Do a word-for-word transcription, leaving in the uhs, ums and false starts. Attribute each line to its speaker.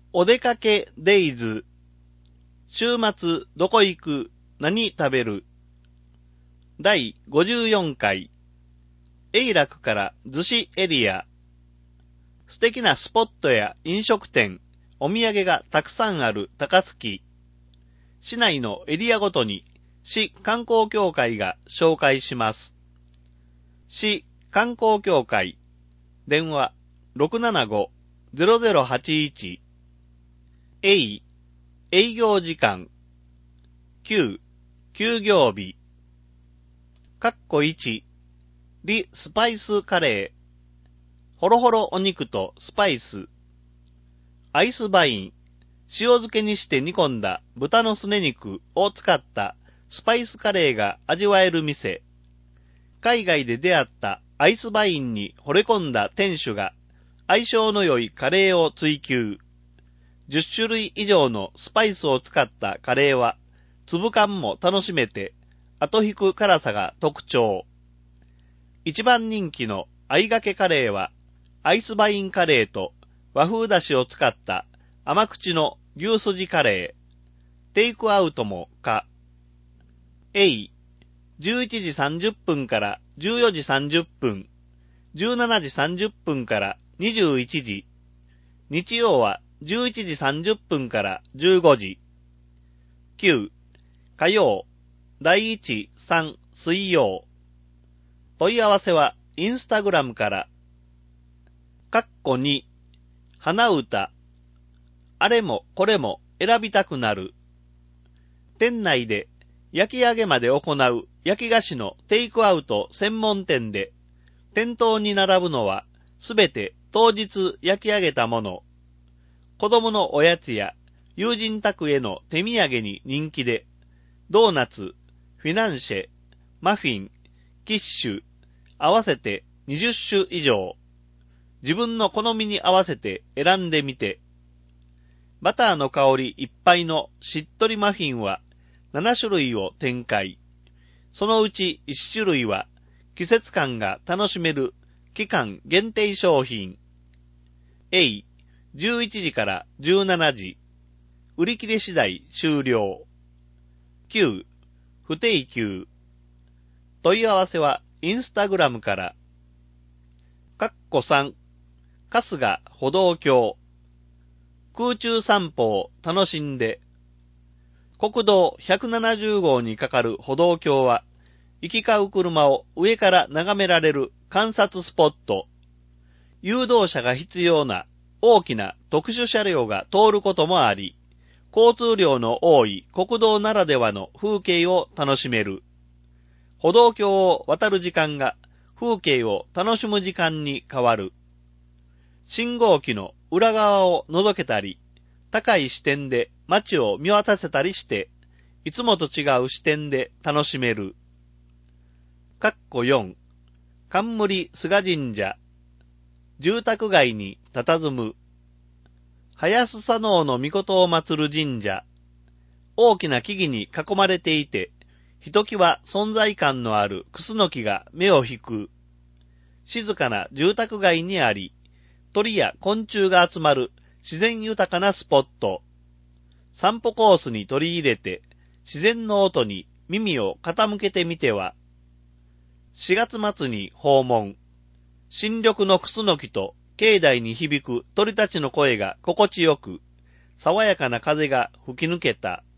Speaker 1: お出かけデイズ。週末どこ行く？何食べる？だいごじゅうよんかい。永楽から逗子エリア。素敵なスポットや飲食店、お土産がたくさんある高槻。市内のエリアごとに市観光協会が紹介します。市観光協会。電話 ろくななご ゼロゼロはちいち。エイ、営業時間。きゅう、休業日。かっこいち、リスパイスカレー。ほろほろお肉とスパイス。アイスバイン。塩漬けにして煮込んだ豚のすね肉を使ったスパイスカレーが味わえる店。海外で出会ったアイスバインに惚れ込んだ店主が相性の良いカレーを追求。じゅっしゅるい以上のスパイスを使ったカレーは粒感も楽しめて後引く辛さが特徴。一番人気のあいがけカレーはアイスバインカレーと和風だしを使った甘口の牛すじカレー。テイクアウトも可。エイ、じゅういちじさんじゅっぷんからじゅうよじさんじゅっぷん、じゅうしちじさんじゅっぷんからにじゅういちじ、日曜はじゅういちじさんじゅっぷんからじゅうごじ。きゅう、火曜、だいいち、さん、水曜。問い合わせはインスタグラムから。かっこに、花歌。あれもこれも選びたくなる。店内で焼き上げまで行う焼き菓子のテイクアウト専門店で、店頭に並ぶのはすべて当日焼き上げたもの。子供のおやつや友人宅への手土産に人気で、ドーナツ、フィナンシェ、マフィン、キッシュ、合わせてにじゅっしゅ以上。自分の好みに合わせて選んでみて。バターの香りいっぱいのしっとりマフィンはななしゅるいを展開。そのうちいっしゅるいは季節感が楽しめる期間限定商品。エイ、じゅういちじからじゅうしちじ。売り切れ次第終了。きゅう、不定休。問い合わせはインスタグラムから。かっこさん、春日歩道橋。空中散歩を楽しんで。国道ひゃくななじゅうごうにかかる歩道橋は、行き交う車を上から眺められる観察スポット。誘導車が必要な大きな特殊車両が通ることもあり、交通量の多い国道ならではの風景を楽しめる。歩道橋を渡る時間が風景を楽しむ時間に変わる。信号機の裏側を覗けたり、高い視点で街を見渡せたりして、いつもと違う視点で楽しめる。かっこよん、冠菅神社。住宅街に佇む。早須佐能の御事を祀る神社。大きな木々に囲まれていて、ひときわ存在感のあるクスノキが目を引く。静かな住宅街にあり、鳥や昆虫が集まる自然豊かなスポット。散歩コースに取り入れて、自然の音に耳を傾けてみては。しがつ末に訪問。新緑のクスノキと境内に響く鳥たちの声が心地よく、爽やかな風が吹き抜けた。